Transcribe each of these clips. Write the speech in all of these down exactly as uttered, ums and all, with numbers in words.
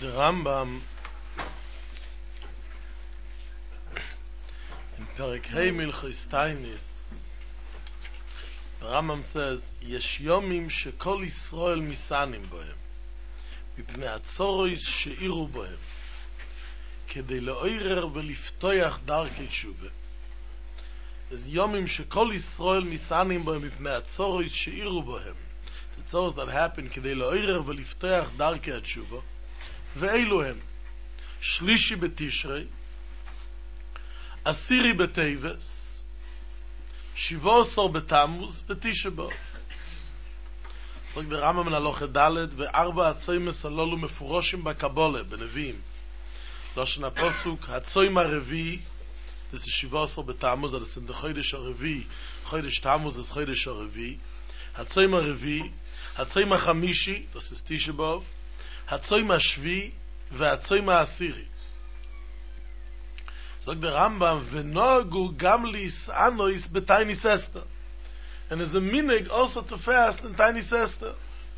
The Rambam in Perek Hey Milchos Tainis, the Rambam says, Yesh yomim shekol Yisrael misanim bohem, mipnei atzorois sheiru bohem, kedei leoirer veliftoyach darkei tshuva. There's yomim shekol Yisrael misanim bohem, mipnei atzorois sheiru bohem. The tzores that happen, kedei leoirer veliftoyach darkei tshuva. ואלו הם שלישי בתשרי, עשירי בטייבס, שבעה עשר בתמוז ותשעה באב. זאת ברמה מן הלוכת ד' וארבע הצוימס הללו מפורשים בקבולה, בנביאים. לושן הפסוק, הצוים הרביעי, זה שבעה עשר בתמוז, זה in the חודש הרביעי, חודש תמוז זה חודש הרביעי. הצוים הרביעי, הצוים החמישי, זה תשעה באב. הצוים השביעי והצוים העשירי. זאת ברמב"ם, ונוהגו גם להיסענויס בתייניס אסתר. And there's a minhag also to fast in Tainis Esther.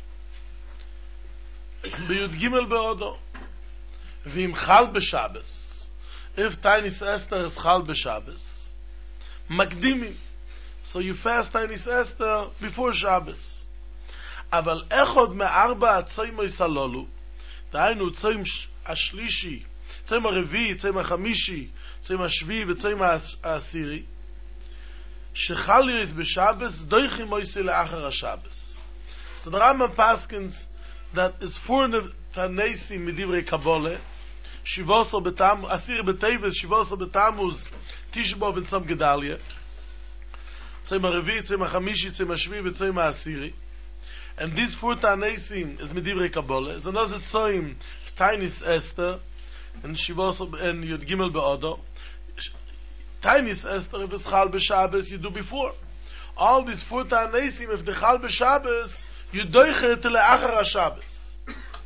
בי"ג באודו. ואם חל בשבס, if Tainis Esther is חל בשבס, מקדימים. So you fast Tainis Esther before Shabbos. אבל אחד מארבע הצוימויס הללו, דהיינו צוים השלישי, צוים הרביעי, צוים החמישי, צוים השביעי וצוים העשירי, שחל יריס בשבס, דויכים מויסי לאחר השבס. So the Rambam paskins that is four Tanesim מדברי קבולה, שבעה עשר בתמוז, עשירי בטייבס, שבעה עשר בתמוז, תשעה באב וצום גדליה, צוים הרביעי, צוים החמישי, צוים השביעי וצוים העשירי. And these four Tanesim is Medivrei Kabbalah. Is another Tzoim, Tainis Esther, and Shivos and Yud Gimel Be'odo. Tainis Esther, if it's Chal B'Shabbos, you do before. All these four Tanesim, if the Chal B'Shabbos, you doiche it le'achar HaShabbos.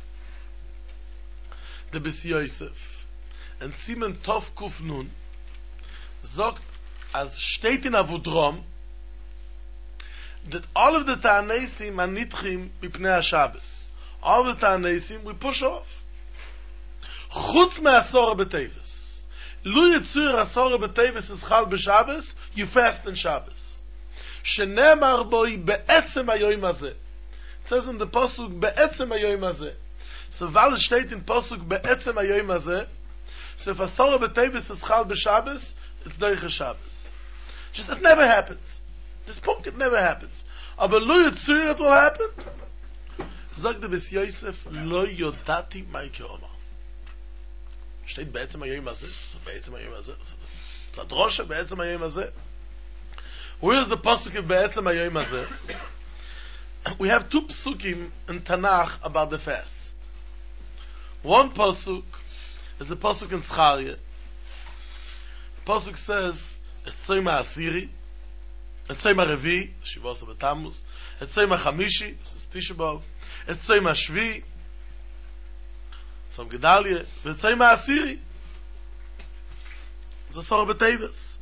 The Bes Yosef, and Simen Tov Kuf Nun, sagt, as steht in Avodrom, that all of the Ta'anesim are nitchim mipnei HaShabbos. All of the Ta'anesim we push off. Chutz me'asora b'tevis. Lu yitzur asora b'tevis is chal b'Shabbos, you fast in Shabbos. Shenemar boi be'etzem hayoyim hazeh. It says in the Pasuk be'etzem hayoyim hazeh. So while it steht in Pasuk be'etzem hayoyim hazeh, so if asora b'tevis is chal b'Shabbos, it's doich Shabbos. Just it never happens. This point it never happens. Aber lo yitzur it will happen. Sagt der Bes Yosef, lo yodati maike oma. Steht be'etzem hayoyim hazeh. So be'etzem hayoyim hazeh. So droshe be'etzem hayoyim hazeh. Where is the pasuk of be'etzem hayoyim hazeh? We have two psukim in Tanakh about the fast. One pasuk is the pasuk in Zcharia. The pasuk says, es tzoim ha'asiri, הצוים הרביעי, שבעה עשר בתמוז, הצוים החמישי, תשעה באב, הצוים השביעי, צום גדליה, והצוים העשירי, זה עשרה בטייבס.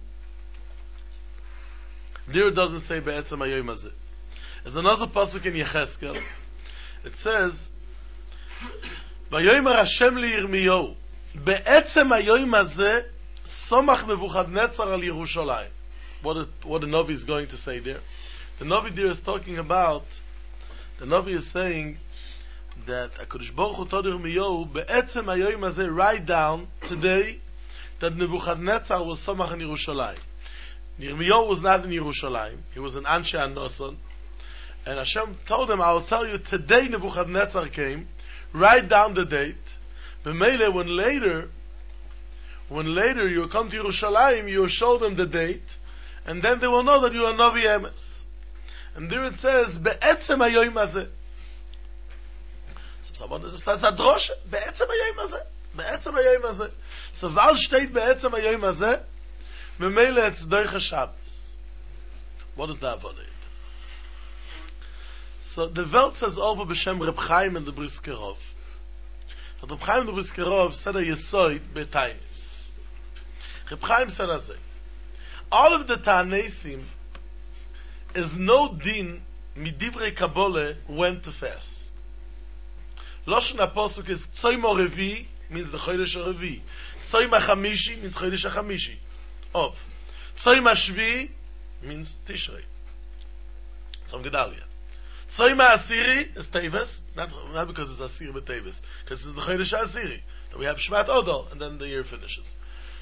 There it doesn't say בעצם היום הזה. There's another pasuk in Yecheskel. It says, ויאמר השם לירמיהו, בעצם היום הזה, סומך נבוכדנצר על ירושלים. What the, what the Navi is going to say there. The Navi there is talking about, the Navi is saying that HaKadosh Baruch Hu told Yirmiyahu, be'etzem hayoyim hazeh, write down today that Nebuchadnezzar was Samach in Yerushalayim. Yirmiyahu was not in Yerushalayim. He was in Anshe HaNoson. And Hashem told him, I will tell you today Nebuchadnezzar came, write down the date. B'meile, when later, when later you come to Yerushalayim, you will show them the date, and then they will know that you are Navi Emes. And there it says, be'etzem hayoyim hazeh. So someone says, Adroshe, be'etzem hayoyim hazeh. Be'etzem hayoyim hazeh. So val steht be'etzem hayoyim hazeh, memele it's doich Shabbos. What is the avodah? So the Welt says over b'shem Reb Chaim and the Briskerov. Reb Chaim and the Briskerov said a yesoid be'tainis. Reb Chaim said as all of the Ta'anesim is no din midivrei Kabbalah when to fast. Lashon HaPosuk is Tzoyim HaRevi, means the Chodesh HaRevi. Tzoyim HaChamishi means Chodesh HaChamishi. Of. Tzoyim HaShvi means Tishrei. Tzom Gedalia. Tzoyim HaAsiri is Teves, not, not because it's Asiri but Teves, because it's the Chodesh HaAsiri. So we have Shvat Odol, and then the year finishes.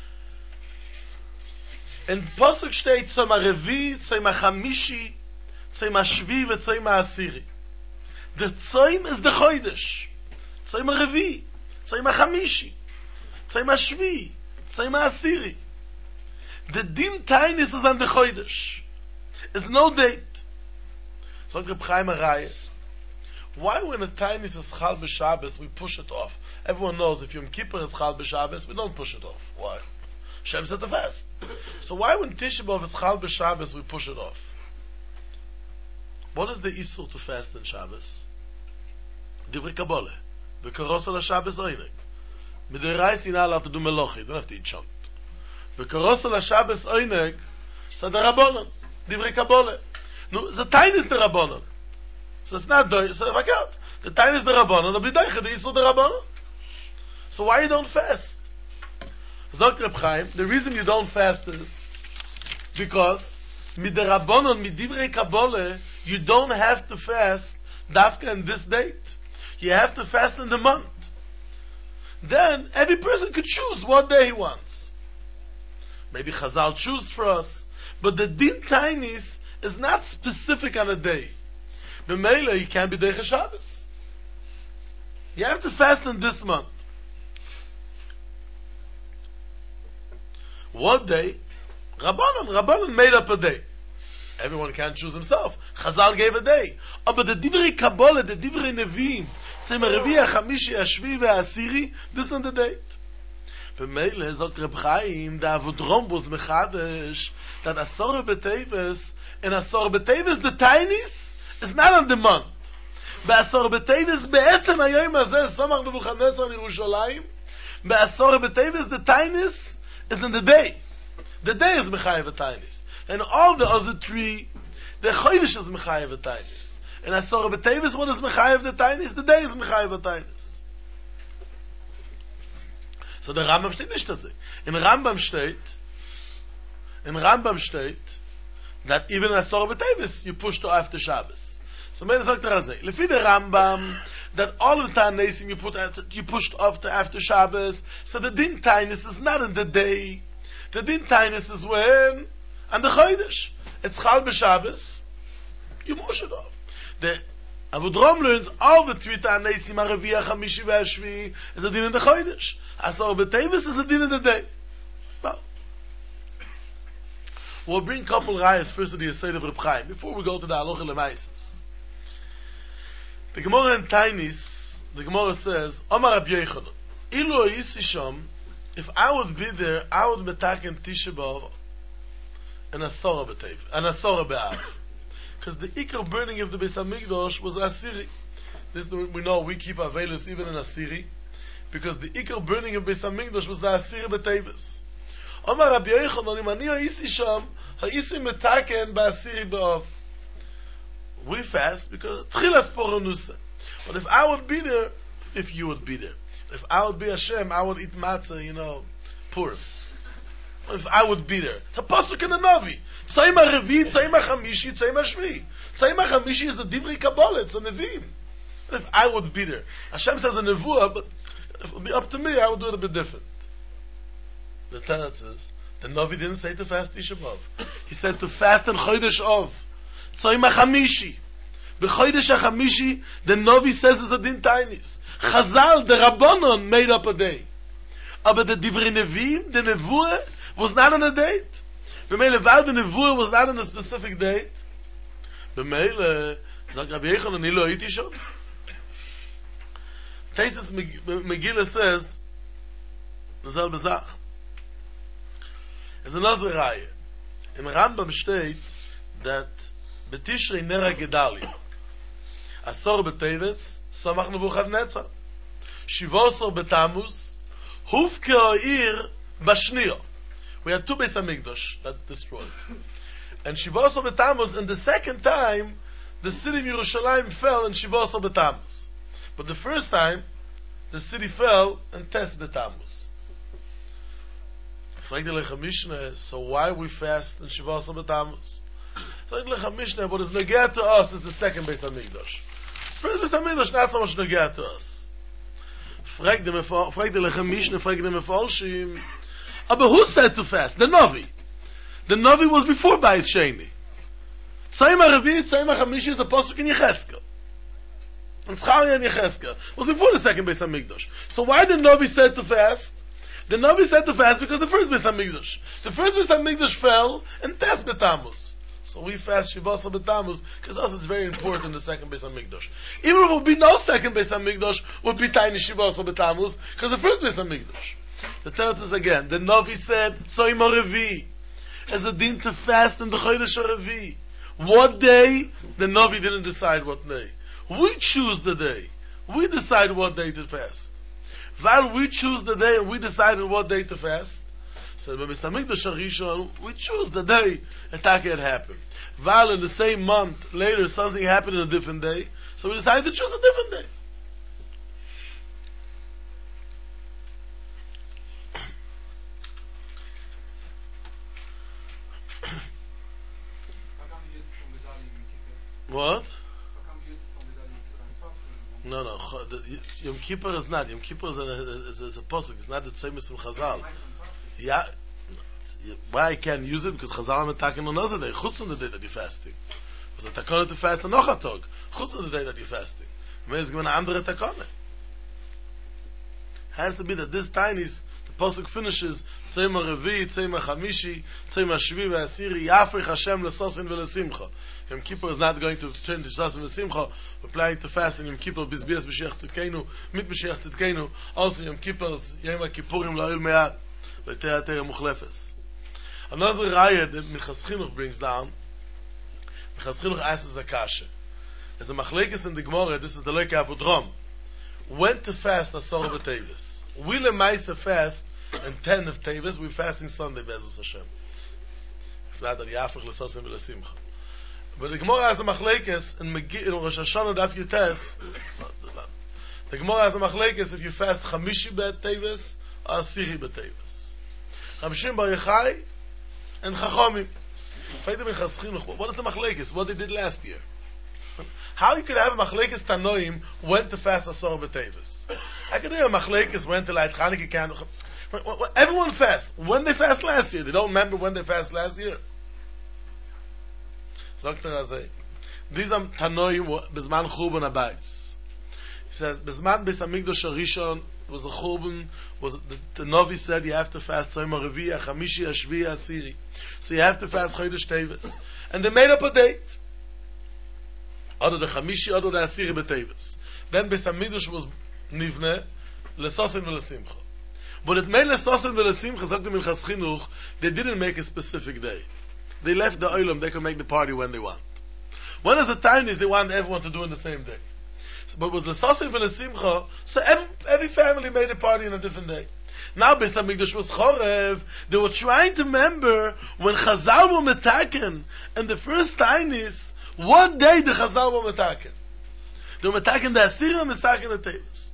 In Posuk steht Tzom HaRevi, Tzom HaChamishi, Tzom HaShvi, Tzom HaAsiri. The Tzom is the Chodesh. Tzom HaRevi, Tzom HaChamishi, Tzom HaShvi, Tzom HaAsiri. The Din Tainis is on the Chodesh. It's no date. So Reb Chaim Araya, why when a Tainis is Chal B'Shabbos, we push it off? Everyone knows if Yom Kippur is Chal B'Shabbos, we don't push it off. Why? Shem said the fast. So why when Tisha B'Av is Chal B'Shabbos, we push it off? What is the Isur to fast in Shabbos? Divrei Kabbalah. V'karosa l'Shabbos oinek. Mid'oraisa you're not allowed to do melochi. You don't have to eat chunt. V'karosa l'Shabbos oinek. So the Rabbanon. Divrei Kabbalah. No, the time is the Rabbanon. So it's not do. So forget. The time is the Rabbanon. The b'daycha the Isur the Rabbanon. So why you don't fast? Zok Reb Chaim, the reason you don't fast is because mid the Rabbanon, mid Divrei Kabbalah, you don't have to fast dafka in this date. You have to fast in the month. Then every person could choose what day he wants. Maybe Chazal choose for us, but the Din Tainis is not specific on a day. B'meila, you can't be Deicha Shabbos. You have to fast in this month. What day? Rabbanon. Rabbanon made up a day. Everyone can't choose himself. Chazal gave a day. Oh, but the Divrei Kabbalah, the Divrei Nevi'im, Tzom HaRevi, HaChamishi, HaShvi, HaAsiri, this is the date. B'meila, sagt Reb Chaim, the Avodrom was Mechadesh, that Asor B'Teves, and Asor B'Teves, the Tainis, is not on the month. B'Asor B'Teves, Be'etzem HaYom Hazeh, Samach Nebuchadnezzar in Yerushalayim, B'Asor B'Teves, the Tainis, is in the day. The day is Mechayev Tainis. And all the other three, the Chodesh is Mechayev Tainis. And Asor B'Teves, what is Mechayev the Tainis? The day is Mechayev Tainis. So the Rambam steht nicht das. In Rambam steht, in Rambam steht, that even Asor B'Teves, you push to after Shabbos. So maybe sagt er also, lefi the Rambam, that all of the Tainis you put you pushed off to after Shabbos, so the Din Tainis is not in the day. The Din Tainis is when? On the Chodesh. It's Chal B'Shabbos, you push it off. The Avodrom learns all the three Tainis, HaRevi, HaChamishi, HaShvi, is a din in the Chodesh. Asor B'Teves is a din in the day. Well, we'll bring a couple rayas first to the Yesod of Reb Chaim, before we go to the Halacha L'Maises. The Gemara in Tainis, the Gemara says, Omar Rabbi Yochanan, Ilu Yisi Shom, if I would be there, I would metaken Tisha B'Av and Asora B'Tev, and Asora B'Av. Because the Ikar burning of the Beis HaMikdash was Asiri. This we know, we keep Avelis even in Asiri, because the Ikar burning of Beis HaMikdash was the Asiri B'Tevis. Omar Rabbi Yochanan, Im Ani Yisi Shom, Ha'isi metaken B'Asiri B'Av. We fast because Tchilas Poronusa. But if I would be there, if you would be there, if I would be Hashem, I would eat matzah, you know, Purim. If I would be there, it's a pasuk in the Navi. Tzayim HaRevi, Tzayim HaChamishi, Tzayim HaShvi. Tzayim HaChamishi is the Divrei Kabbalah, it's a Nevi'im. If I would be there, Hashem says a Nevuah, but if it would be up to me, I would do it a bit different. The Tanakh says the Navi didn't say to fast Tisha B'Av. He said to fast in Chodesh Av. Tzayim HaChamishi. B'Chodesh HaChamishi, the Navi says it's a din tainis. Chazal, the Rabbanon, made up a day. But the Divrei Nevi'im, the Nevuah, was not on a date. B'meile, while the Nevuah was not on a specific date, B'meile, Zak Rabbi Yochanan, Ilu Hayiti Shom. Taisus Megillah says, the selbe Zach. It's another raya. In Rambam state that B'Tishrei Nera Gedalia, Asor B'Teves, Samach Nebuchadnezzar, Shivosor B'Tamuz, Hufke O'ir Bashniyo. We had two Beis HaMikdash that destroyed. And Shivosor B'Tamuz, and the second time, the city of Yerushalayim fell in Shivosor B'Tamuz. But the first time, the city fell and Tes B'Tammuz. So why we fast in Shavuos B'Tammuz? What is neged to us is the second Beis Hamikdash. First Beis Hamikdash not so much neged to us. Frag the frag the Lechem Mishnah, frag the Mefarshim. But who said to fast? The Navi. The Navi was before Bayis Sheni. Tzayim HaRevi, Tzayim HaChamishi is a pasuk in Yecheskel. And Zcharia and Yecheskel was before the second Beis Hamikdash. So why did Navi said to fast? The Navi said to fast because the first Beis Hamikdash. The first Beis Hamikdash fell and Tes B'Tammuz. So we fast Shavuos B'Tammuz because us it's very important the second Beis Hamikdash. Even if it would be no second Beis Hamikdash, would be tiny Shavuos B'Tammuz because the first Beis Hamikdash. The tells us again. The Navi said Tzayim HaRevi as a din to fast in the Chodesh HaRevi. What day? The Navi didn't decide what day. We choose the day. We decide what day to fast. While we choose the day and we decided what day to fast, so when Beis Hamikdash HaRishon, we choose the day attack it happened. While in the same month later something happened in a different day, so we decided to choose a different day. What? No, no. The, Yom Kippur is not. Yom Kippur is a, is a, is a posuk. It's not the Tzemis from Chazal. Yeah. Why I can't use it? Because Chazal are talking on another day. Chutz on the day that you're fasting. Because the takana to fast on noch a tog. Chutz on the day that you're fasting. Maybe it's given an andere takana. Has to be that this time is the posuk finishes Tzayim HaRevi, Tzayim HaChamishi, Tzayim HaShvi VeHasiri, Yafrich Hashem LeSosin VeLeSimcha. Yom Kippur is not going to turn to Sosin VeSimcha. We're planning to fast in Yom Kippur Bizbias B'Shiach Tzidkeinu, Mit B'Shiach Tzidkeinu. Also Yom Kippur is Yom HaKippurim La'il Me'at, V'Te'ah Te'ah Muchlefes. Another raya that Minchas Chinuch brings down, Minchas Chinuch asks a kasha. As a machlekes in the Gemara, this is the Lekei Avodrom. When to fast Asor B'Tevis? We lemaisa fast and ten of Tevis. We're fasting Sunday Be'ezus Hashem. If not, then Yafrich L'Sosin VeLeSimcha. But the Gemara has a machlekes in, in Rosh Hashanah Daf Yutes. The Gemara has a machlekes if you fast Chamishi B'Tevis or Asiri B'Tevis. Chamishim Bar Yochai and Chachamim. What is the machlekes? What they did last year? How you could have a machlekes Tanoim when to fast Asor B'Tevis? I could hear a machlekes when to light Chanukah candle. Everyone fasts. When they fast last year, they don't remember when they fast last year. Sagt er also, these are Tanoim Bezman Churban Abayis. He says, Bezman Beis Hamikdash HaRishon was a Churban, was the, the Navi said you have to fast Tzayim HaRevi, HaChamishi, HaShvi, HaSiri. So you have to fast Chodesh Tevis. And they made up a date. Other the Chamishi, other the Asiri B'Tevis. Then Beis Hamikdash was Nivne, L'Sosin VeLeSimcha. But it made L'Sosin VeLeSimcha, sagt the Minchas Chinuch, they didn't make a specific day. They left the oilam, they can make the party when they want. When is the time is they want everyone to do in the same day. But with the L'Sosin VeLeSimcha, so every, every family made a party in a different day. Now Beis Hamikdash was Chorev, they were trying to remember when Chazal were metaken, and the first time is, what day the Chazal were metaken? They were metaken the Asir and metaken the Tevis.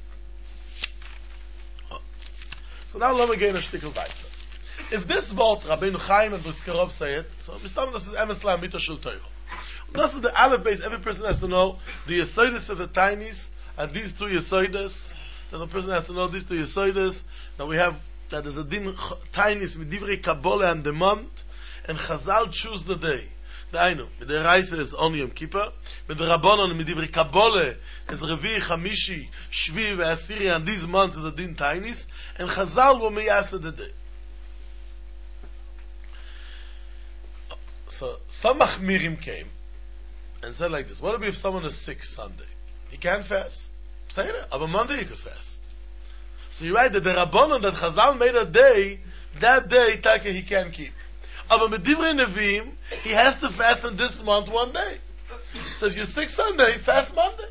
Oh. So now let me get a shtickle weiter. If this word Rabbeinu Chaim and Briskerov say it, so we start with this is Emes La'amita Shel Torah. This is the Aleph base. Every person has to know the Yesoides of the Tainis and these two Yesoides. That the person has to know these two Yesoides. That we have that is a din Tainis with Divrei Kabbalah and the month, and Chazal choose the day. The Ainu, with the Reise is only Yom Kippur, with the Rabbanon with Divrei Kabbalah is Revi, Chamishi, Shvi, Asiri, and these months is a din Tainis, and Chazal will meyasa the day. So some Machmirim came and said like this: what if someone is sick Sunday? He can't fast. Say it. On Monday he could fast. So you write that the Rabbanon that Chazal made a day, that day Taka he can keep. But with Divrei Nevi'im, he has to fast in this month one day. So if you're sick Sunday, fast Monday.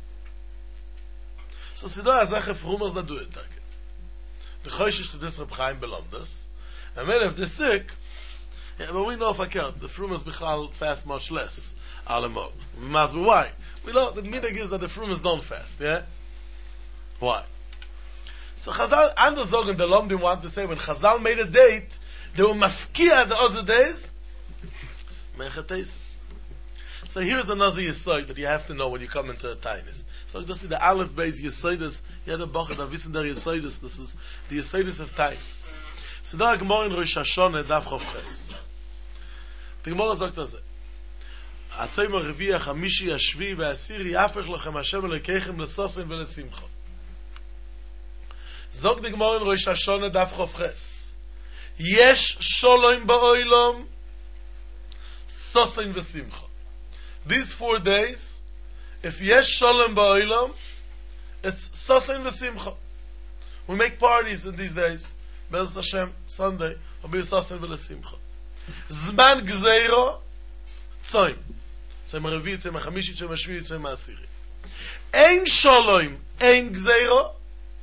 So Sidor Azachef Rumas not do it Taka. The Choshish to this Reb Chaim Belomdas, and then if they're sick. Yeah, but we know if I can't, the frumas bichal fast much less. Alamo. Why? We know the meaning is that the frumas don't fast, yeah? Why? So Chazal, and the Zogan, the Lomdim want to say, when Chazal made a date, they were mafkia the other days, Mechates. So here's another Yesod that you have to know when you come into a Tainis. So this is the Aleph Beis Yesodis, you had a Bachar, da wissen der Yesodis, this is the Yesodis of Tainis. So da Gemara in Rosh Hashanah, Daf Chof Ches. The Gemara sagt das, Atzayim HaRevi'ah, Chamishi, Hashvi, V'Asiri, Yafech Lachem Hashem Elokeichem L'Sosin V'Lesimcha. Zog the Gemara in Rosh Hashanah, Daf Chof Ches. Yesh Sholom Ba'olam, Sosin V'Simcha. These four days, if Yesh Sholom Ba'olam, it's Sosin V'Simcha. We make parties in these days. Be'ez Hashem, Sunday, will be Sosin V'Lesimcha. Zman Gzeiro, Tzoim. Tzoim HaRevi'ah, Tzoim HaChamishi, Tzoim HaShvi, Tzoim HaAsiri. Ein Sholom, Ein Gzeiro,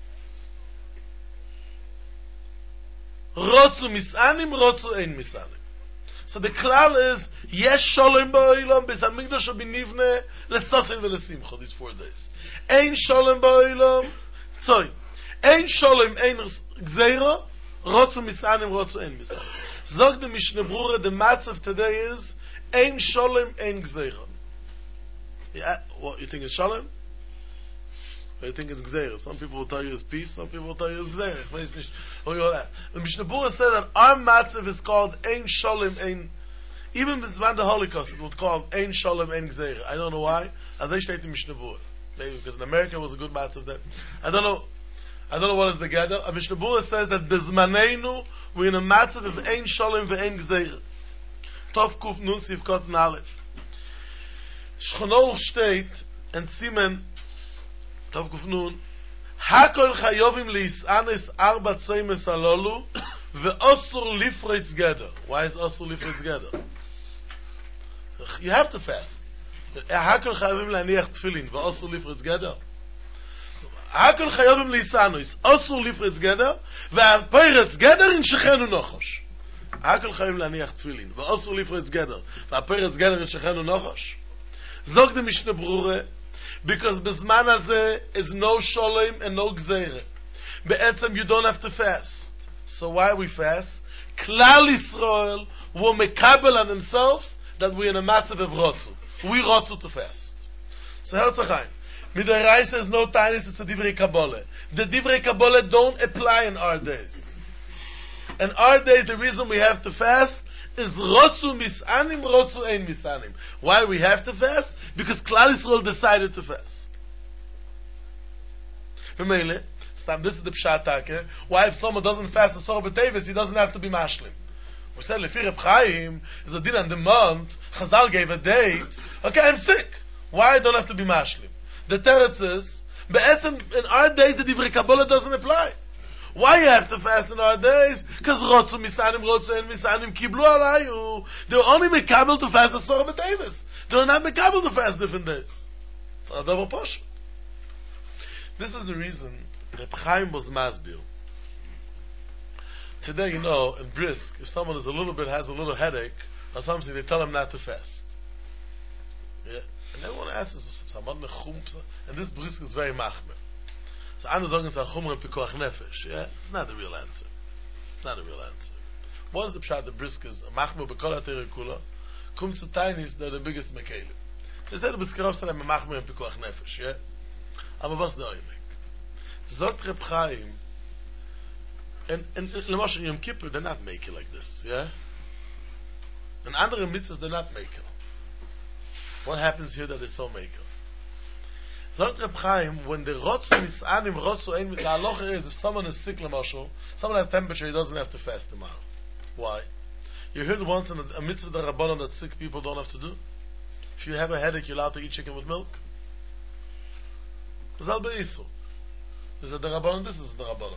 Rotzu Misanim, Rotzu Ein Misanim. So the klal is, Yesh Sholom Ba'olam, Beis HaMikdash will be nivne, L'Sosin V'Lesimcha, these four days. Ein Sholom Ba'olam, Tzoim. Ein Sholom, Ein Gzeiro, Rotzu Misanim, Rotzu Ein Misanim. Zog the Mishnah Brura, the matzav today is, Ein Sholom, Ein Gzeiro. Yeah, what, you think it's Sholom? Or you think it's Gzeiro? Some people will tell you it's peace, some people will tell you it's Gzeiro. The Mishnah Brura said that our matzav is called Ein Sholom, Ein... Even when the Holocaust, it was called Ein Sholom, Ein Gzeiro. I don't know why. As I state in Mishnah Brura. Maybe because in America it was a good matzav then. I don't know. I don't know what is the gather. A Mishnah Brura says that Bezmaneinu, we're in a matzav of Ein Sholom ve'Ein Gzeiro. Tov Kuf Nun Sivkot Nalef. Shchonoch steht and Simen Tov Kuf Nun Hakol Chayovim Lisanis Arba Tzeimes Alolu ve'Osur Lifreitz Geder. Why is Osur Lifreitz Geder? You have to fast. Hakol Chayovim Laniach Tfilin ve'Osur Lifreitz Geder. Hakol Chayovim Lisanis Osur Lifreitz Geder ve'Peretz Geder in Shechenu Nochosh. Hakol Chayovim Laniach Tfilin ve'Osur Lifreitz Geder ve'Peretz Geder in Shechenu Nochosh. Zog the Mishnah Brura, because Bezman Hazeh is no Sholem and no Gzeire. Be'etzem you don't have to fast. So why we fast? Klal Yisrael will mekabel on themselves that we're in a matzav of Rotzu. We Rotzu to fast. So Herzachayim, Midaraisa says no tainis, it's a Divrei Kabbalah. The Divrei Kabbalah don't apply in our days. In our days, the reason we have to fast is Rotzu Misanim, Rotzu Ein Misanim. Why we have to fast? Because Klal Yisrael decided to fast. This is the Pshat Take. Why if someone doesn't fast the Sorah B'Tevis, he doesn't have to be Mashlim. We said, Lefi Reb Chaim, is a din on the month, Chazal gave a date, okay, I'm sick. Why I don't have to be Mashlim? The teretz is, Be'etzem, in our days, the Divrei Kabbalah doesn't apply. Why you have to fast in our days? Because Rotzu Misanim, Rotzu Ein Misanim, Kiblu Alayu. They were only mekabel to fast the Sorah B'Tevis. They were not mekabel to fast different days. It's a double portion. This is the reason Reb Chaim was masbir. Today, you know, in Brisk, if someone is a little bit, has a little headache, or something, they tell him not to fast. Yeah? And everyone asks, someone and this Brisk is very machmer. So andere sagen, it's a chumra pikuach nefesh. Yeah? It's not the real answer. It's not a real answer. What is the pshat, the Brisk is, machmer b'kol ha'terei kula, kum to tainis, they're the biggest mekelim. So he said, the Briskerov said, I'm a machmer pikuach nefesh. Yeah? Aber was the oimek? Zot Reb Chaim, and, and, and L'mosh in Yom Kippur, they're not making like this. Yeah? And andere mitzvahs, they're not making. What happens here that is so making? Zot Reb Chaim, when the Rotzu Misanim, Rotzu Ein, the halacha is, if someone is sick, L'moshel, someone has temperature, he doesn't have to fast tomorrow. Why? You heard once in a, a mitzvah the Rabbanon that sick people don't have to do? If you have a headache, you're allowed to eat chicken with milk? Zal be'isu. This is the Rabbanon, this is the Rabbanon.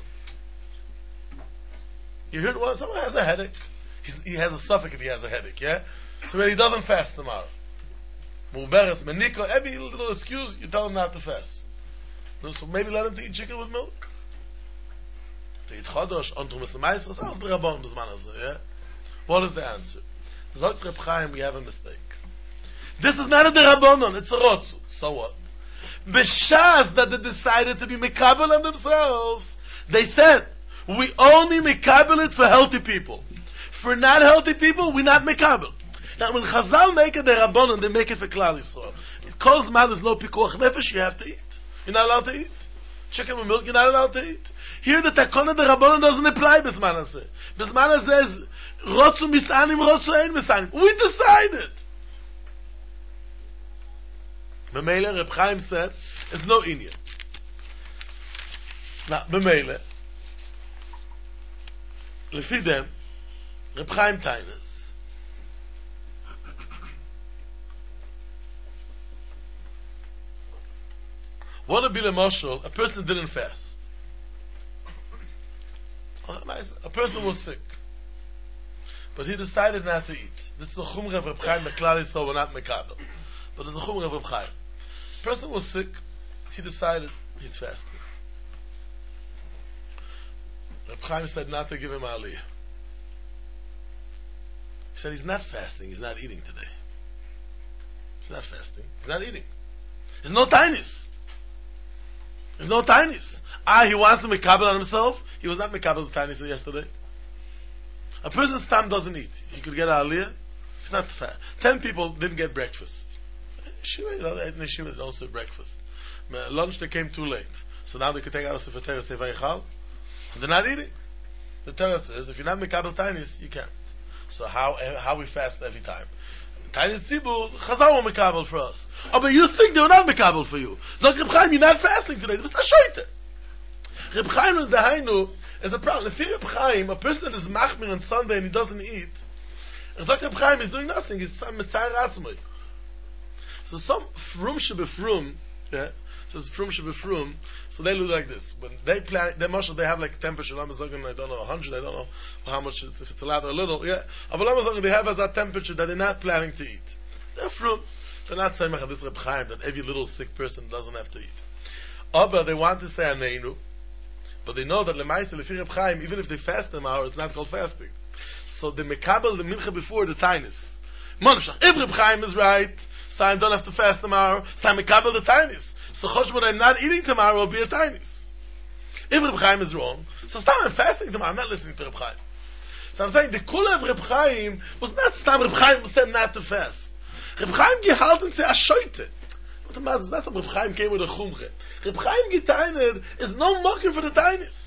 You heard once, someone has a headache. He's, he has a suffix if he has a headache, yeah? So when he doesn't fast tomorrow. Muberes, meniko, every little excuse, you tell him not to fast. So maybe let him to eat chicken with milk. To eat chodosh, on Trumas L'Maisros, ask the Rabbanon b'zman hazeh, yeah? What is the answer? Zot Reb Chaim, we have a mistake. This is not a derabanan, it's a rotzu. So what? B'shas that they decided to be mekabel on themselves, they said, we only mekabel it for healthy people. For not healthy people, we not mekabel. Now when Chazal make it derabanan, they make it for Klal Yisrael. It calls man is no pikuach nefesh, you have to eat. You're not allowed to eat. Chicken with milk, you're not allowed to eat. Here the takona derabanan doesn't apply Bisman Hazeh. Bisman Hazeh is rotzu misanim, rotzu ein misanim. We decided. B'meile, Reb Chaim said, it's no inyan. Now, b'meile, lefi dem, Reb Chaim Tainas, what would be the moshel? A person didn't fast. A person was sick, but he decided not to eat. This is a chumra of Reb Chaim, the Klal Yisrael were not mekabel. But it's a chumra of Reb Chaim. The person was sick, he decided he's fasting. Reb Chaim said not to give him aliyah. He said he's not fasting, he's not eating today. He's not fasting, he's not eating. There's no tainis. There's no tainis. Ah, he wants to mekabel on himself. He was not mekabel the tainis yesterday. A person's time doesn't eat. He could get aliyah. He's not fat. Ten people didn't get breakfast. Shiva, you know, they ate in Shiva, they also breakfast. Lunch, they came too late. So now they could take out a Sefer Torah, say Vayichal. They're not eating. The Torah says, if you're not mekabel tainis, you can't. So how how we fast every time? Tainis tzibur, Chazal were mekabel for us. Oh, but you think they were not mekabel for you. So Reb Chaim, you're not fasting today. It was not shoyte. Reb Chaim is the Hainu, is a problem. If you're Reb Chaim, a person that is machmir on Sunday and he doesn't eat, Reb Chaim is doing nothing. He's mitzayir atzmai. So some frum shebefrum, yeah, says frum shebefrum. So they look like this. When they plan, they must they have like temperature. I'm saying I don't know, a hundred. I don't know how much it's, if it's a lot or a little. Yeah, but I'm saying they have as a temperature that they're not planning to eat. They're frum. They're not saying like this Reb Chaim that every little sick person doesn't have to eat. Oh, but they want to say aneinu, but they know that lemaisa lefi Reb Chaim, even if they fast them hour, it's not called fasting. So they mekabel the mincha before the tainis. Monshach, if Reb Chaim is right, so I don't have to fast tomorrow. So I mekabel the tainis. So chosh, I'm not eating tomorrow will be a tainis. If Reb Chaim is wrong, so stop, I'm fasting tomorrow. I'm not listening to Reb Chaim. So I'm saying the kula of Reb Chaim was not stop. Reb Chaim said not to fast. Reb Chaim gehalten say ashoite. But the master is not that Reb Chaim came with a chumre. Reb Chaim getained is no mocking for the tainis.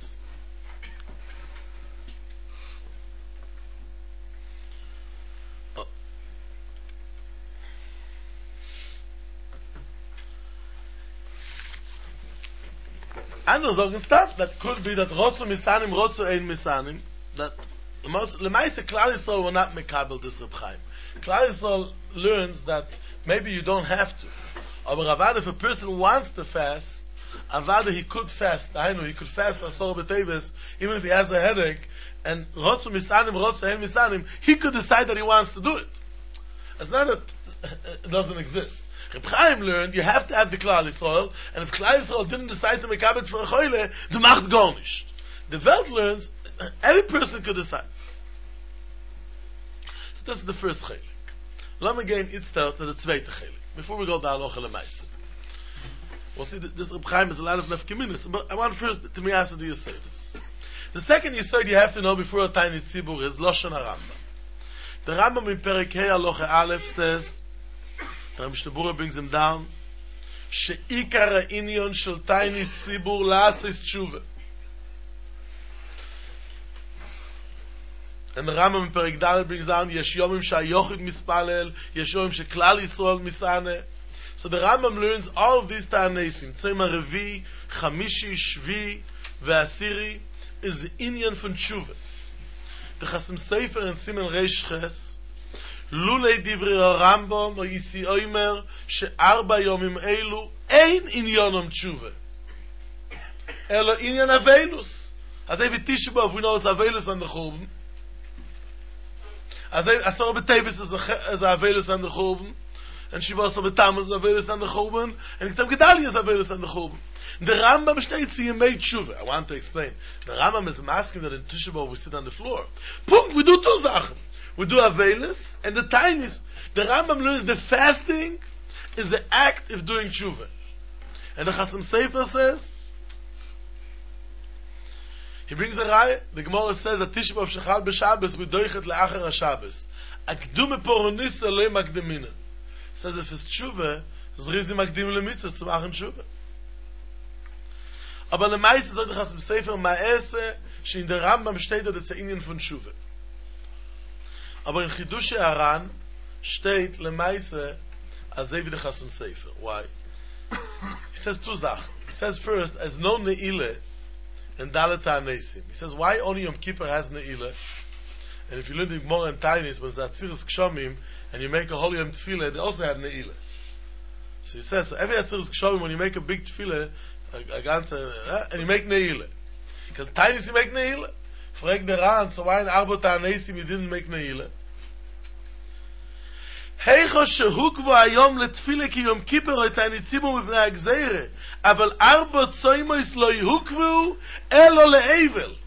Andere sagen stuff that could be that Rotzu Misanim, Rotzu Ein Misanim, that Lemaise Klal Yisrael will not mekabel this Reb Chaim. Klal Yisrael learns that maybe you don't have to. But Avad, if a person wants to fast, Avad he could fast. I know he could fast Asor B'Teves, even if he has a headache. And Rotzu Misanim, Rotzu Ein Misanim, he could decide that he wants to do it. It's not that it doesn't exist. Reb Chaim learned you have to have the Klal Yisrael, and if Klal Yisrael didn't decide to make habit for a choile, du macht gar nicht. The Welt learns every person could decide. So this is the first chelik. Let me again it start to the zweite chelik before we go down Halacha L'Maaseh. We'll see that this Reb Chaim is a lot of nefkeminus, but I want first to me ask do you say this. The second you said you have to know before a tiny tzibur is Lashon HaRambam. The Rambam in Perek Hey Halacha Aleph says. The Mishnah Berurah brings him down. She'ikar ha'inyon shel tiny tzibur la'ases tshuva. And the Rambam in Perek Daled brings down Yesh yomim she'ayochid mispalel, Yesh yomim she'klal Yisrael misane. So the Rambam learns all of these ta'anesim. Tzema Revi, Chamishi, Shvi, Ve'asiri is the inyan from tshuva. The Chasim Sefer and Simen Reish Ches לולי דברי הרמב"ם או יסי אומר שארבע יומים אלו אין עניונם תשובה אלא עניין אבילוס. אז every Tisha B'Av we know it's avilus on the Churban. As Asor B'Tevis is avilus on the Churban, and Shiva Asor B'Tammuz is avilus on the Churban, and Kitav Gedalia is avilus on the Churban. The Rambam states he made tshuva. I want to explain. The Rambam is asking that in Tisha B'Av we sit on the floor. Punkt, we do two Sachen. We do Avelis, and the tinies, The Rambam learns the fasting is the act of doing tshuva. And the Chasam Sofer says, he brings a raya, the Gemara says that Tisha B'Av Shechal B'Shabbos v'doichet le'achar HaShabbos. Akdume poronisa loy makdemina. Says if it's tshuva, zrizi makdim lemitzvah zu machen tshuva. Aber le meiste sagt der Chasam Sofer ma'ese, she in der Rambam steht that it's a Inyan von tshuva. Aber in Chidush Aran steht le meiste as they the Chasam Sofer. Why? He says two Sachen. He says first, as no ne'ile and Dalet HaNesim. He says, why only Yom Kippur has ne'ile? And if you learn the Gemara and Tainis, when it's Atziris Kshomim, and you make a Holy Yom Tefillah, they also have ne'ile. So he says, so every Atziris Kshomim, when you make a big Tefillah, a, a ganze, uh, and you make ne'ile. Because Tainis you make ne'ile. Frag der Ran, so why in Arbot HaNesim you didn't make ne'ile? Heicho shehukvu hayom letfile ki Yom Kippur et hanitzibur mivnei hagzeire, aval arba tzoymois lo yehukvu elo le'evel.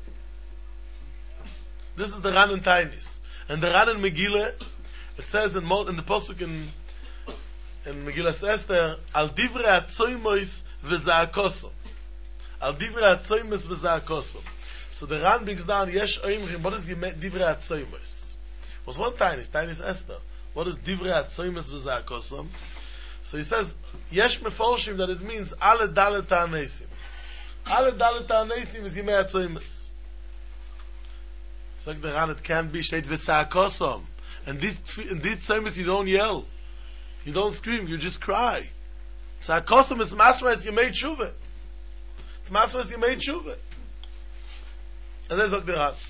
This is the Ran in Tainis. And the Ran in Megillah, it says in, in the Pasuk in, in Megillah Esther, al divrei hatzoymois v'za'akosom. Al divrei hatzoymois v'za'akosom. So the Ran brings down, yesh oimrim, what is divrei hatzoymois? It was one Tainis, Tainis Esther. What is divrei hatzoymes v'za'akosom? So he says, yesh meforshim that it means ale dalet ha'nesim. Ale dalet ha'nesim is yimei hatzoymes. It's like the Ran, it can't be sheit v'za'akosom. And these in these tzoymes you don't yell, you don't scream, you just cry. Tza'akosom is masma is yimei tshuva. It's masma is yimei tshuva. And that's like the Ran.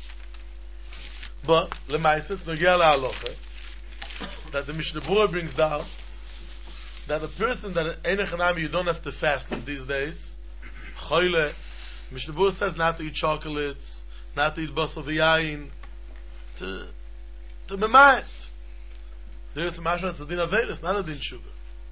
But lemaisa it's nogia la'alocha, that the Mishnah Berurah brings down that a person that Einach Hanami you don't have to fast in these days, Choyle, Mishnah Berurah says not to eat chocolates, not to eat basar v'yayin, to to memayit. There is a mashma that's a din avelis, not a din tshuva.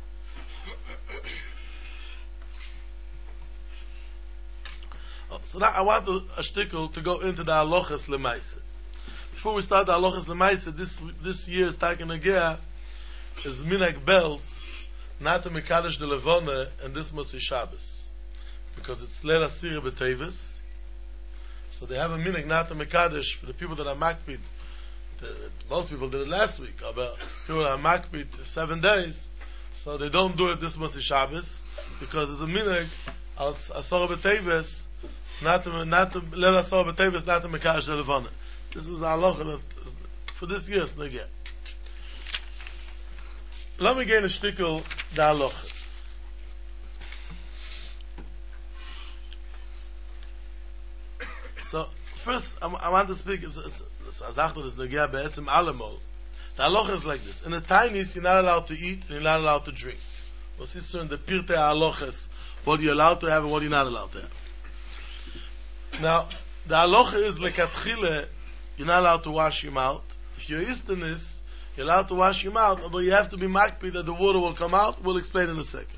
Oh, so now I want a, a shtickle to go into the halachas lemaisa. Before we start the halachas lemaisa, this this year's Tag Nagea is minhag bells, not the mekadosh de levone, and this must be Shabbos, because it's Leil Asira b'Tevis. So they have a minhag not the mekadosh for the people that are makpid. The, most people did it last week, but people that are makpid seven days, so they don't do it this must be Shabbos, because it's a minhag as Asara b'Tevis, not the not the Leil Asara b'Tevis, not the mekadosh de levone. This is the halacha for this year's Nagea. Let me get a shtickle the halachas. So first, I, I want to speak. It's a zach that is Nagea be'etzim alamol. The halacha is like this: in the tainis, you're not allowed to eat and you're not allowed to drink. We'll see soon the pirtei halachas, what you're allowed to have and what you're not allowed to have. Now, the halacha is lekatchile. You're not allowed to wash your mouth. If you're Easternist, you're allowed to wash your mouth, but you have to be makpi that the water will come out. We'll explain in a second.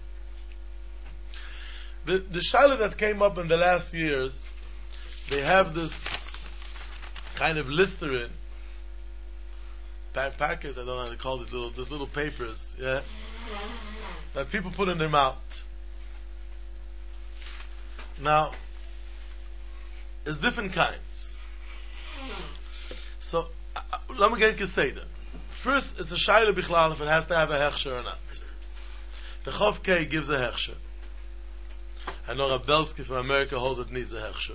The the shaila that came up in the last years, they have this kind of Listerine pack packets. I don't know how to call these little these little papers, yeah, that people put in their mouth. Now, there's different kinds. So, uh, let me get Keseda. First, it's a shaila bichlal if it has to have a hechsher or not. The Chof K gives a hechsher. I know Rab Belsky from America holds it needs a hechsher.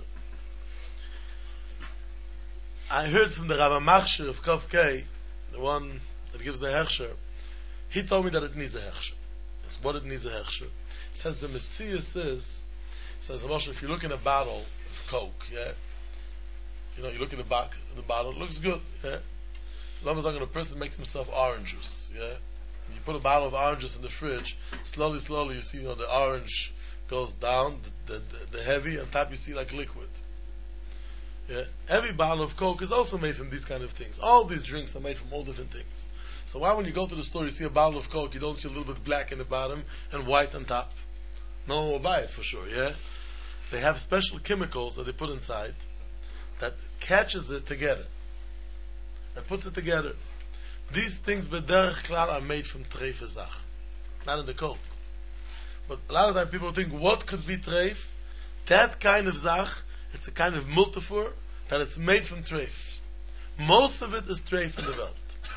I heard from the Rav Machshir of Chof K, the one that gives the hechsher, he told me that it needs a hechsher. That's what it needs a hechsher. It says the Metzius is, it says, if you look in a bottle of Coke, yeah, you know, you look at the back of the bottle, it looks good, yeah. When a person makes himself orange juice, yeah. You put a bottle of orange juice in the fridge, slowly, slowly, you see, you know, the orange goes down, the, the, the heavy, on top you see like liquid. Yeah. Every bottle of Coke is also made from these kind of things. All these drinks are made from all different things. So why when you go to the store, you see a bottle of Coke, you don't see a little bit black in the bottom and white on top? No one will buy it for sure, yeah. They have special chemicals that they put inside that catches it together, that puts it together. These things b'derech klal are made from treif zach, not in the coke. But a lot of times people think, what could be treif? That kind of zach, it's a kind of multifor that it's made from treif. Most of it is treif in the world.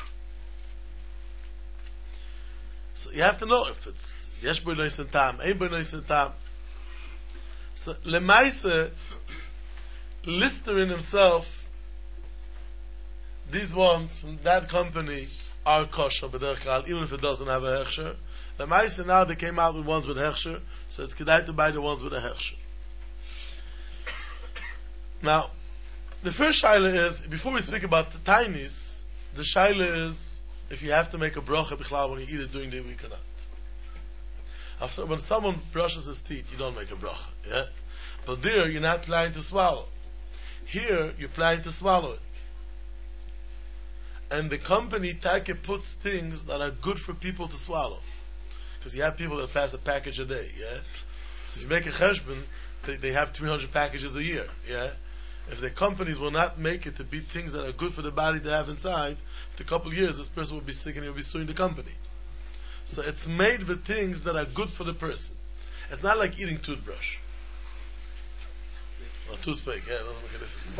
So you have to know if it's yesh boi nois and tam, ein boi nois and tam. So lemaise, Lister himself, these ones from that company are kosher, b'derech klal, even if it doesn't have a hechsher. Lemaise now they came out with ones with hechsher, so it's kedai to buy the ones with a hechsher. Now, the first shaila is, before we speak about the tinies, the shaila is, if you have to make a bracha b'chlal when you eat it during the week or not. So when someone brushes his teeth, you don't make a bracha, yeah? But there, you're not planning to swallow. Here, you're planning to swallow it. And the company, Take, puts things that are good for people to swallow. Because you have people that pass a package a day, yeah? So if you make a cheshbon, they, they have three hundred packages a year, yeah? If the companies will not make it to be things that are good for the body to have inside, after a couple of years, this person will be sick and he'll be suing the company. So it's made with things that are good for the person. It's not like eating toothbrush. Or toothpick, yeah, doesn't make a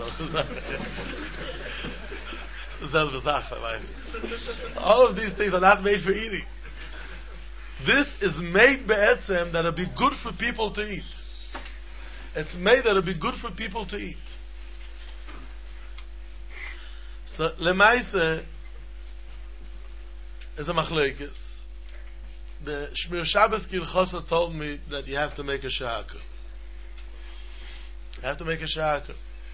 difference. All of these things are not made for eating. This is made be'etzem that it'll be good for people to eat. It's made that it'll be good for people to eat. So, lemaise is a machlekes. The Shmir Shabbos Kilchosa told me that you have to make a shahaka. You have to make a shahaka.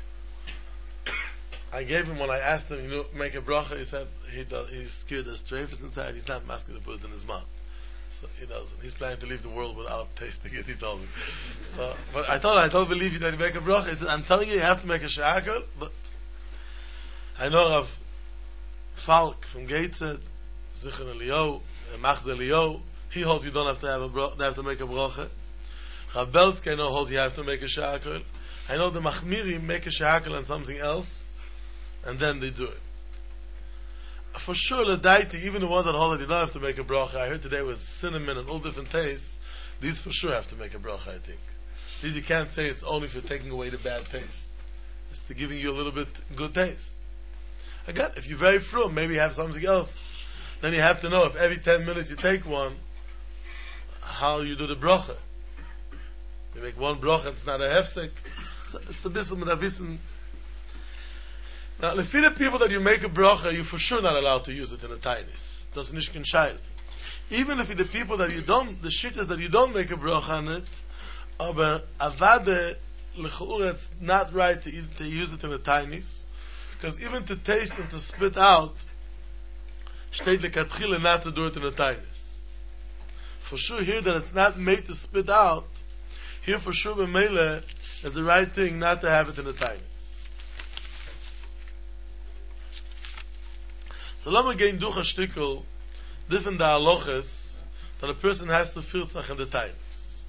I gave him, when I asked him, you know, make a bracha, he said he does, he's scared there's treifas inside, he's not asking to put it in his mouth. So he doesn't. He's planning to leave the world without tasting it, he told me. So, but I told him, I don't believe you that you make a bracha. He said, I'm telling you, you have to make a shahaka, but I know of Falk from Gateshead, Zichron Eliyahu, Machzeh Eliyahu, he holds you don't have to have a bro- have to make a bracha. Rav Beltzke know holds you have to make a shahakal. I know the Machmirim make a shahakal and something else, and then they do it. For sure, the daiti, even the ones that hold that you don't have to make a bracha, I heard today was cinnamon and all different tastes. These for sure have to make a bracha, I think. These you can't say it's only for taking away the bad taste. It's to giving you a little bit good taste. Again, if you're very frum, maybe you have something else. Then you have to know if every ten minutes you take one, how you do the bracha. You make one bracha, it's not a hefsek. It's a, it's a bissel mit a wissen. Now, the few people that you make a bracha, you're for sure not allowed to use it in a tainis. Doesn't nicht entscheiden. Even if the people that you don't, the shit is that you don't make a bracha on it, aber avade l'chur, it's not right to, eat, to use it in a tainis, because even to taste and to spit out, steht lekatchila not to do it in a tainis. For sure here that it's not made to spit out, here for sure b'meile is the right thing not to have it in a tainis. So let me gain ducha shtickle different the halachas that a person has to feel tzach in the tainis.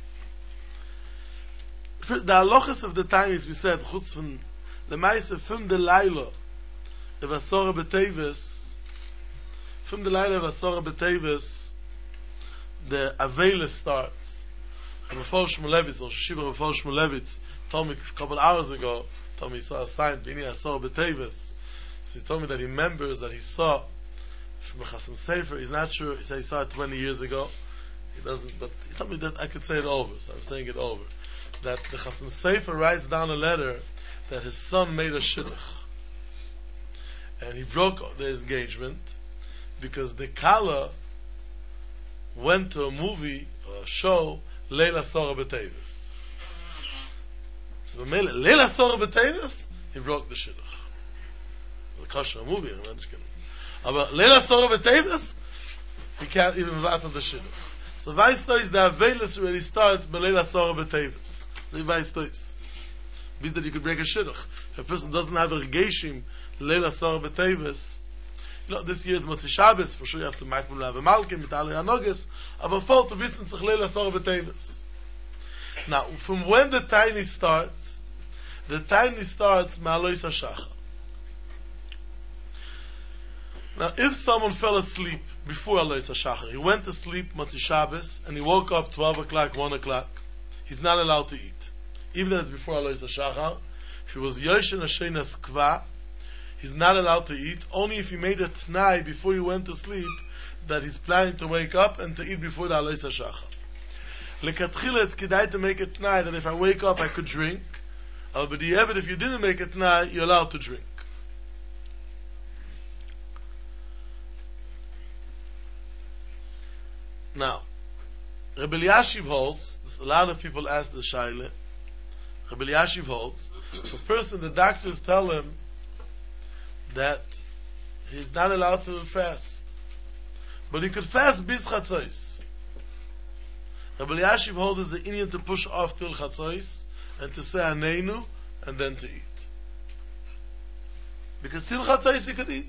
The halachas of the tainis, we said, chutz von the meise fim de laila the vasora betevis fim de laila vasora betevis the avela starts. And before Shmulevitz, or Shiva before Shmulevitz told me a couple hours ago, told me he saw a sign, Bini Asor B'Tevis. So he told me that he remembers that he saw from a Chasam Sefer, he's not sure, he said he saw it twenty years ago, he doesn't, but he told me that I could say it over, so I'm saying it over. That the Chasam Sefer writes down a letter that his son made a shidduch. And he broke the engagement because the Kala went to a movie or a show, Leila Sora B'Tevis. So Leila Sora B'Tevis, he broke the shidduch. It was a kosher movie, I'm not just kidding. But Leila Sora B'Tevis, he can't even vat the shidduch. So Weiss is the Avelis already starts by Leila Sora B'Tevis. So Weiss knows. Means that you could break a shidduch. If a person doesn't have a regeshim, Leila Sora B'Tevis, you know, this year's Motzi Shabbos, for sure you have to make them have a malkim, mit alle anoges, aber voll to wissen sich Leila Sora B'Tevis. Now, from when the tiny starts, the tiny starts Ma'alois HaShachar. Now, if someone fell asleep before Alois HaShachar, he went to sleep Motzei Shabbos, and he woke up twelve o'clock, one o'clock, he's not allowed to eat. Even though it's before Alois HaShachar, if he was Yoshen Hashenas Kva, he's not allowed to eat, only if he made a t'nai before he went to sleep, that he's planning to wake up and to eat before the Alois HaShachar. Lekatchila, it's kedai to make a t'nai, that if I wake up I could drink, uh, but the evid, if you didn't make a t'nai, you're allowed to drink. Now, Rebbe Elyashiv holds, a lot of people ask the Shaila, Rebbe Elyashiv holds, if a person, the doctors tell him that he's not allowed to fast, but he could fast bis Chatzos. Rebbe Elyashiv holds the Indian to push off till Chatzos, and to say Aneinu, and then to eat. Because till Chatzos he could eat.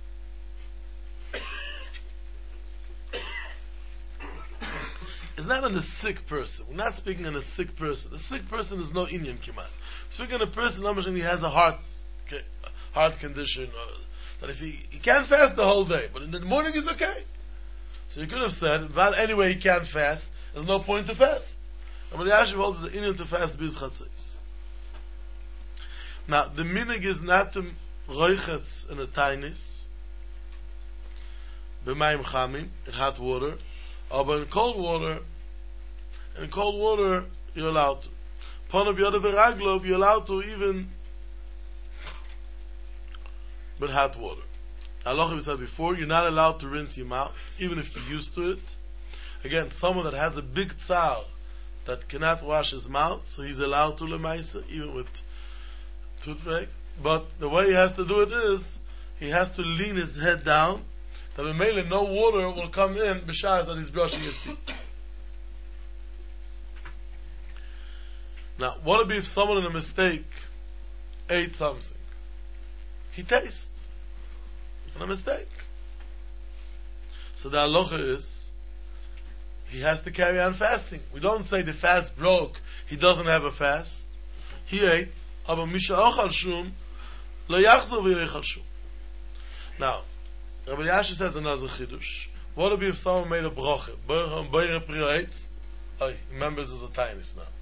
It's not on a sick person. We're not speaking on a sick person. A sick person is no Indian Kimat. Speaking on a person, he has a heart heart condition, or that if he, he can't fast the whole day, but in the morning he's okay. So you could have said, well, anyway, he can't fast, there's no point to fast. But the Yashiv holds the Indian to fast bis Chatzos. Now, the minig is not to roichetz in a tainis, b'mayim chamim, in hot water, or in cold water. In cold water, you're allowed to. Ponav yodav v'raglov, you're allowed to even with hot water. Allah we said before, you're not allowed to rinse your mouth, even if you're used to it. Again, someone that has a big tzar that cannot wash his mouth, so he's allowed to lemaisa, even with toothpick. But the way he has to do it is, he has to lean his head down, that in Mele no water will come in b'shas that he's brushing his teeth. Now, what would be if someone in a mistake ate something? He tastes. In a mistake. So the halacha is, he has to carry on fasting. We don't say the fast broke, he doesn't have a fast. He ate, aber misha ochal shum, lo yachzor v'yechal shum. Now, Rabbi Elyashiv says another chidush. What would be if someone made a bracha? Boire priyates, oh, he remembers as a tainis now.